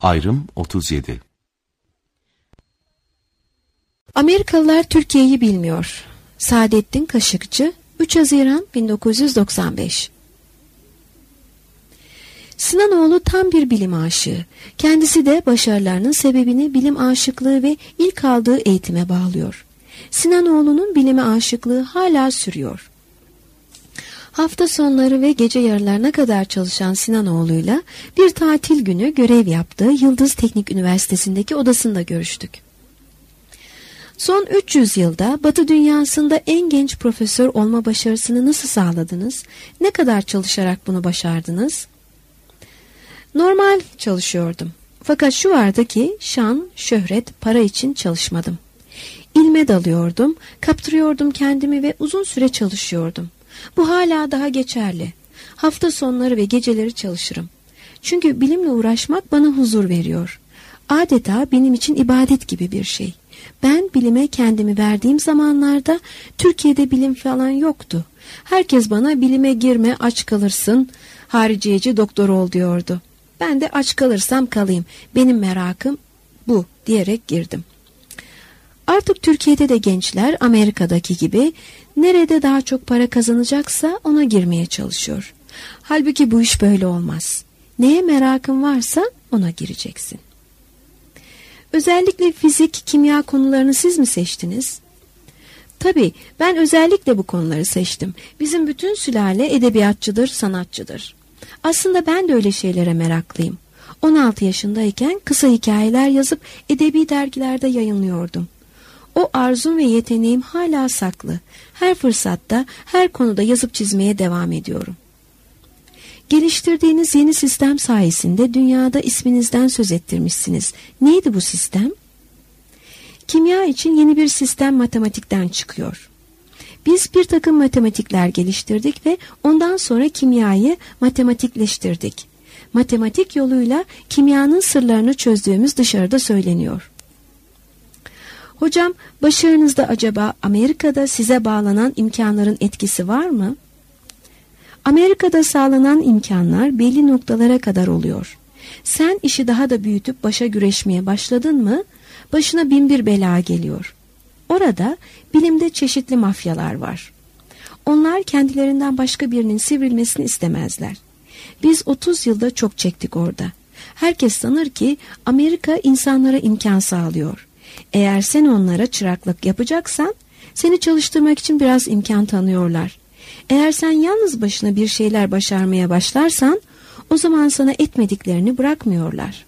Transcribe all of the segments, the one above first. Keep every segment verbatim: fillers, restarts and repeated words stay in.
Ayrım otuz yedi. Amerikalılar Türkiye'yi bilmiyor. Saadettin Kaşıkçı, üç Haziran bin dokuz yüz doksan beş. Sinanoğlu tam bir bilim aşığı. Kendisi de başarılarının sebebini bilim aşıklığı ve ilk aldığı eğitime bağlıyor. Sinanoğlu'nun bilime aşıklığı hala sürüyor. Hafta sonları ve gece yarılarına kadar çalışan Sinanoğlu'yla bir tatil günü görev yaptığı Yıldız Teknik Üniversitesi'ndeki odasında görüştük. Son üç yüz yılda Batı dünyasında en genç profesör olma başarısını nasıl sağladınız? Ne kadar çalışarak bunu başardınız? Normal çalışıyordum. Fakat şu vardı ki şan, şöhret, para için çalışmadım. İlme dalıyordum, kaptırıyordum kendimi ve uzun süre çalışıyordum. Bu hala daha geçerli. Hafta sonları ve geceleri çalışırım. Çünkü bilimle uğraşmak bana huzur veriyor. Adeta benim için ibadet gibi bir şey. Ben bilime kendimi verdiğim zamanlarda Türkiye'de bilim falan yoktu. Herkes bana bilime girme, aç kalırsın, hariciyeci doktor ol diyordu. Ben de aç kalırsam kalayım, benim merakım bu diyerek girdim. Artık Türkiye'de de gençler Amerika'daki gibi nerede daha çok para kazanacaksa ona girmeye çalışıyor. Halbuki bu iş böyle olmaz. Neye merakın varsa ona gireceksin. Özellikle fizik, kimya konularını siz mi seçtiniz? Tabii ben özellikle bu konuları seçtim. Bizim bütün sülale edebiyatçıdır, sanatçıdır. Aslında ben de öyle şeylere meraklıyım. on altı yaşındayken kısa hikayeler yazıp edebi dergilerde yayınlıyordum. O arzum ve yeteneğim hala saklı. Her fırsatta, her konuda yazıp çizmeye devam ediyorum. Geliştirdiğiniz yeni sistem sayesinde dünyada isminizden söz ettirmişsiniz. Neydi bu sistem? Kimya için yeni bir sistem matematikten çıkıyor. Biz bir takım matematikler geliştirdik ve ondan sonra kimyayı matematikleştirdik. Matematik yoluyla kimyanın sırlarını çözdüğümüz dışarıda söyleniyor. Hocam, başarınızda acaba Amerika'da size bağlanan imkanların etkisi var mı? Amerika'da sağlanan imkanlar belli noktalara kadar oluyor. Sen işi daha da büyütüp başa güreşmeye başladın mı, başına bin bir bela geliyor. Orada bilimde çeşitli mafyalar var. Onlar kendilerinden başka birinin sivrilmesini istemezler. Biz otuz yılda çok çektik orada. Herkes sanır ki Amerika insanlara imkan sağlıyor. Eğer sen onlara çıraklık yapacaksan, seni çalıştırmak için biraz imkan tanıyorlar. Eğer sen yalnız başına bir şeyler başarmaya başlarsan, o zaman sana etmediklerini bırakmıyorlar.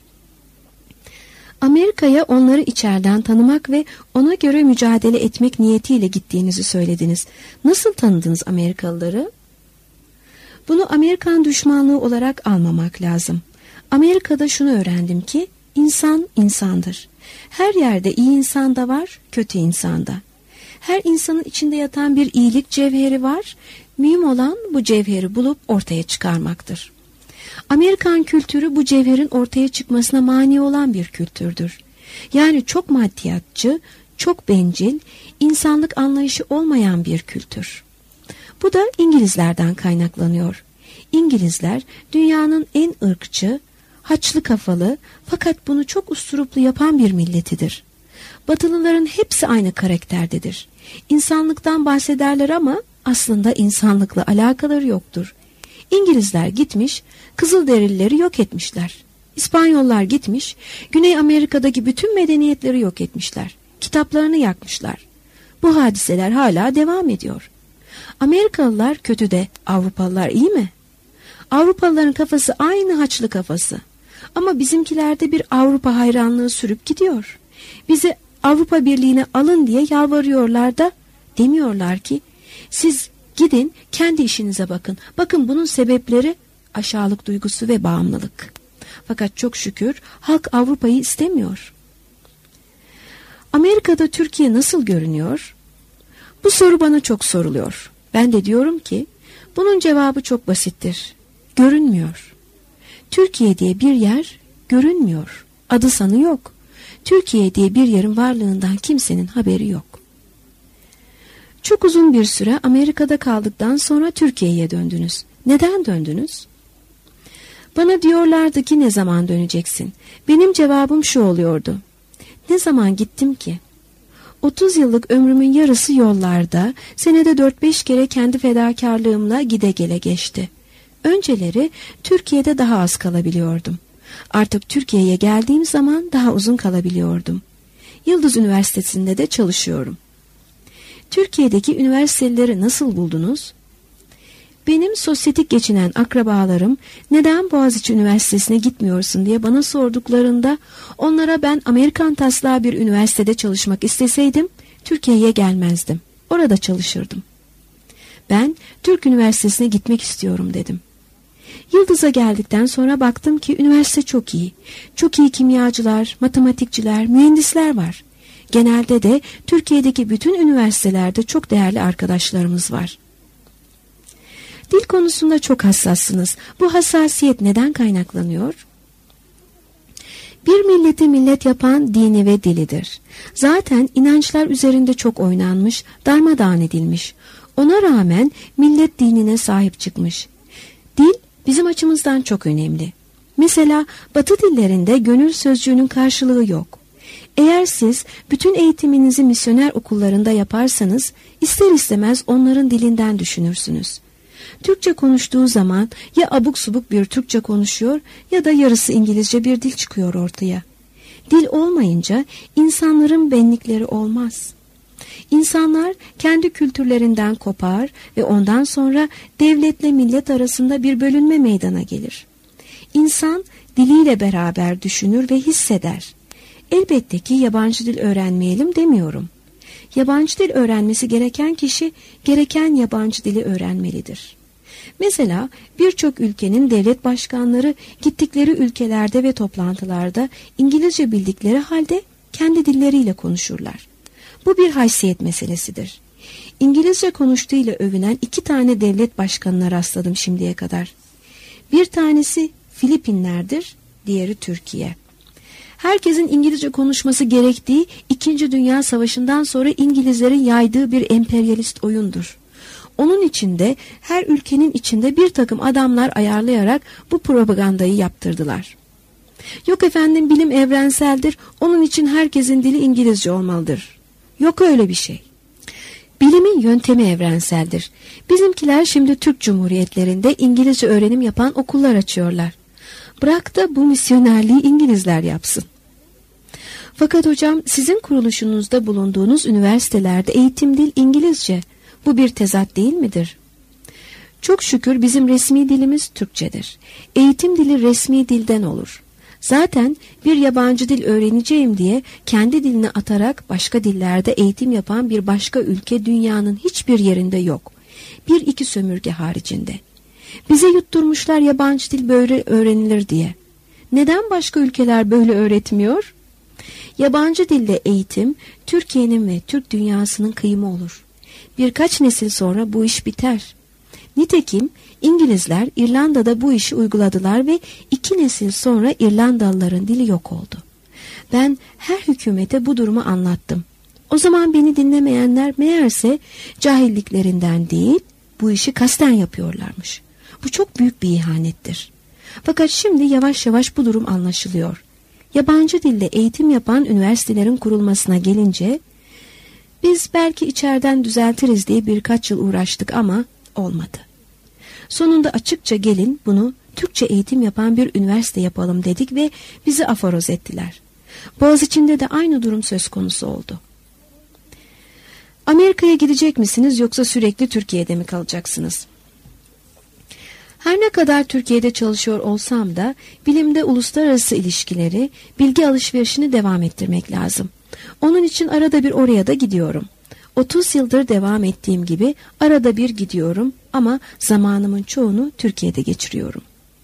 Amerika'ya onları içeriden tanımak ve ona göre mücadele etmek niyetiyle gittiğinizi söylediniz. Nasıl tanıdınız Amerikalıları? Bunu Amerikan düşmanlığı olarak almamak lazım. Amerika'da şunu öğrendim ki, insan insandır. Her yerde iyi insan da var, kötü insan da. Her insanın içinde yatan bir iyilik cevheri var. Mühim olan bu cevheri bulup ortaya çıkarmaktır. Amerikan kültürü bu cevherin ortaya çıkmasına mani olan bir kültürdür. Yani çok maddiyatçı, çok bencil, insanlık anlayışı olmayan bir kültür. Bu da İngilizlerden kaynaklanıyor. İngilizler dünyanın en ırkçı, haçlı kafalı fakat bunu çok usturuplu yapan bir milletidir. Batılıların hepsi aynı karakterdedir. İnsanlıktan bahsederler ama aslında insanlıkla alakaları yoktur. İngilizler gitmiş, Kızılderilileri yok etmişler. İspanyollar gitmiş, Güney Amerika'daki bütün medeniyetleri yok etmişler. Kitaplarını yakmışlar. Bu hadiseler hala devam ediyor. Amerikalılar kötü de Avrupalılar iyi mi? Avrupalıların kafası aynı Haçlı kafası. Ama bizimkilerde bir Avrupa hayranlığı sürüp gidiyor. Bizi Avrupa Birliği'ne alın diye yalvarıyorlar da demiyorlar ki siz gidin kendi işinize bakın. Bakın bunun sebepleri aşağılık duygusu ve bağımlılık. Fakat çok şükür halk Avrupa'yı istemiyor. Amerika'da Türkiye nasıl görünüyor? Bu soru bana çok soruluyor. Ben de diyorum ki bunun cevabı çok basittir. Görünmüyor. Türkiye diye bir yer görünmüyor. Adı sanı yok. Türkiye diye bir yerin varlığından kimsenin haberi yok. Çok uzun bir süre Amerika'da kaldıktan sonra Türkiye'ye döndünüz. Neden döndünüz? Bana diyorlardı ki ne zaman döneceksin? Benim cevabım şu oluyordu: ne zaman gittim ki? otuz yıllık ömrümün yarısı yollarda, senede dört beş kere kendi fedakarlığımla gide gele geçti. Önceleri Türkiye'de daha az kalabiliyordum. Artık Türkiye'ye geldiğim zaman daha uzun kalabiliyordum. Yıldız Üniversitesi'nde de çalışıyorum. Türkiye'deki üniversiteleri nasıl buldunuz? Benim sosyetik geçinen akrabalarım neden Boğaziçi Üniversitesi'ne gitmiyorsun diye bana sorduklarında onlara ben Amerikan taslağı bir üniversitede çalışmak isteseydim Türkiye'ye gelmezdim. Orada çalışırdım. Ben Türk Üniversitesi'ne gitmek istiyorum dedim. Yıldız'a geldikten sonra baktım ki üniversite çok iyi. Çok iyi kimyacılar, matematikçiler, mühendisler var. Genelde de Türkiye'deki bütün üniversitelerde çok değerli arkadaşlarımız var. Dil konusunda çok hassassınız. Bu hassasiyet neden kaynaklanıyor? Bir milleti millet yapan dini ve dilidir. Zaten inançlar üzerinde çok oynanmış, darmadağın edilmiş. Ona rağmen millet dinine sahip çıkmış. Dil bizim açımızdan çok önemli. Mesela Batı dillerinde gönül sözcüğünün karşılığı yok. Eğer siz bütün eğitiminizi misyoner okullarında yaparsanız ister istemez onların dilinden düşünürsünüz. Türkçe konuştuğu zaman ya abuk subuk bir Türkçe konuşuyor ya da yarısı İngilizce bir dil çıkıyor ortaya. Dil olmayınca insanların benlikleri olmaz. İnsanlar kendi kültürlerinden kopar ve ondan sonra devletle millet arasında bir bölünme meydana gelir. İnsan diliyle beraber düşünür ve hisseder. Elbette ki yabancı dil öğrenmeyelim demiyorum. Yabancı dil öğrenmesi gereken kişi gereken yabancı dili öğrenmelidir. Mesela birçok ülkenin devlet başkanları gittikleri ülkelerde ve toplantılarda İngilizce bildikleri halde kendi dilleriyle konuşurlar. Bu bir haysiyet meselesidir. İngilizce konuştuğuyla övünen iki tane devlet başkanına rastladım şimdiye kadar. Bir tanesi Filipinler'dir, diğeri Türkiye. Herkesin İngilizce konuşması gerektiği İkinci Dünya Savaşı'ndan sonra İngilizlerin yaydığı bir emperyalist oyundur. Onun içinde her ülkenin içinde bir takım adamlar ayarlayarak bu propagandayı yaptırdılar. Yok efendim bilim evrenseldir, onun için herkesin dili İngilizce olmalıdır. Yok öyle bir şey. Bilimin yöntemi evrenseldir. Bizimkiler şimdi Türk Cumhuriyetlerinde İngilizce öğrenim yapan okullar açıyorlar. Bırak da bu misyonerliği İngilizler yapsın. Fakat hocam sizin kuruluşunuzda bulunduğunuz üniversitelerde eğitim dil İngilizce. Bu bir tezat değil midir? Çok şükür bizim resmi dilimiz Türkçedir. Eğitim dili resmi dilden olur. Zaten bir yabancı dil öğreneceğim diye kendi dilini atarak başka dillerde eğitim yapan bir başka ülke dünyanın hiçbir yerinde yok. Bir iki sömürge haricinde. Bize yutturmuşlar yabancı dil böyle öğrenilir diye. Neden başka ülkeler böyle öğretmiyor? Yabancı dille eğitim Türkiye'nin ve Türk dünyasının kıyımı olur. Birkaç nesil sonra bu iş biter. Nitekim İngilizler İrlanda'da bu işi uyguladılar ve iki nesil sonra İrlandalıların dili yok oldu. Ben her hükümete bu durumu anlattım. O zaman beni dinlemeyenler meğerse cahilliklerinden değil, bu işi kasten yapıyorlarmış. Bu çok büyük bir ihanettir. Fakat şimdi yavaş yavaş bu durum anlaşılıyor. Yabancı dille eğitim yapan üniversitelerin kurulmasına gelince, biz belki içeriden düzeltiriz diye birkaç yıl uğraştık ama olmadı. Sonunda açıkça gelin bunu Türkçe eğitim yapan bir üniversite yapalım dedik ve bizi aforoz ettiler. Boğaziçi'nde de aynı durum söz konusu oldu. Amerika'ya gidecek misiniz yoksa sürekli Türkiye'de mi kalacaksınız? Her ne kadar Türkiye'de çalışıyor olsam da bilimde uluslararası ilişkileri, bilgi alışverişini devam ettirmek lazım. Onun için arada bir oraya da gidiyorum. otuz yıldır devam ettiğim gibi arada bir gidiyorum ama zamanımın çoğunu Türkiye'de geçiriyorum.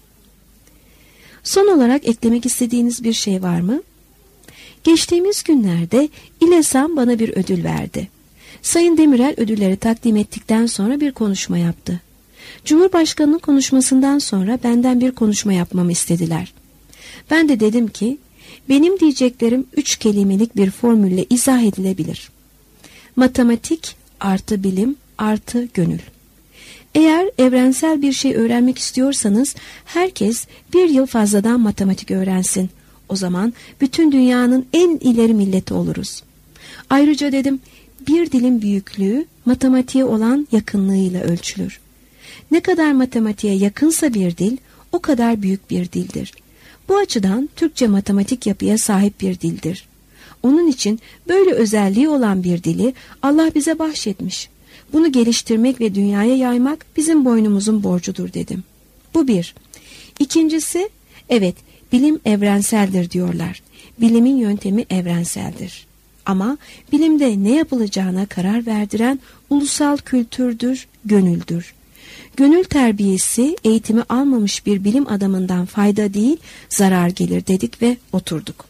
Son olarak eklemek istediğiniz bir şey var mı? Geçtiğimiz günlerde İLESAM bana bir ödül verdi. Sayın Demirel ödülleri takdim ettikten sonra bir konuşma yaptı. Cumhurbaşkanının konuşmasından sonra benden bir konuşma yapmamı istediler. Ben de dedim ki, benim diyeceklerim üç kelimelik bir formülle izah edilebilir. Matematik artı bilim artı gönül. Eğer evrensel bir şey öğrenmek istiyorsanız herkes bir yıl fazladan matematik öğrensin. O zaman bütün dünyanın en ileri milleti oluruz. Ayrıca dedim, bir dilin büyüklüğü matematiğe olan yakınlığıyla ölçülür. Ne kadar matematiğe yakınsa bir dil, o kadar büyük bir dildir. Bu açıdan Türkçe matematik yapıya sahip bir dildir. Onun için böyle özelliği olan bir dili Allah bize bahşetmiş. Bunu geliştirmek ve dünyaya yaymak bizim boynumuzun borcudur dedim. Bu bir. İkincisi, evet, bilim evrenseldir diyorlar. Bilimin yöntemi evrenseldir. Ama bilimde ne yapılacağına karar verdiren ulusal kültürdür, gönüldür. Gönül terbiyesi eğitimi almamış bir bilim adamından fayda değil, zarar gelir dedik ve oturduk.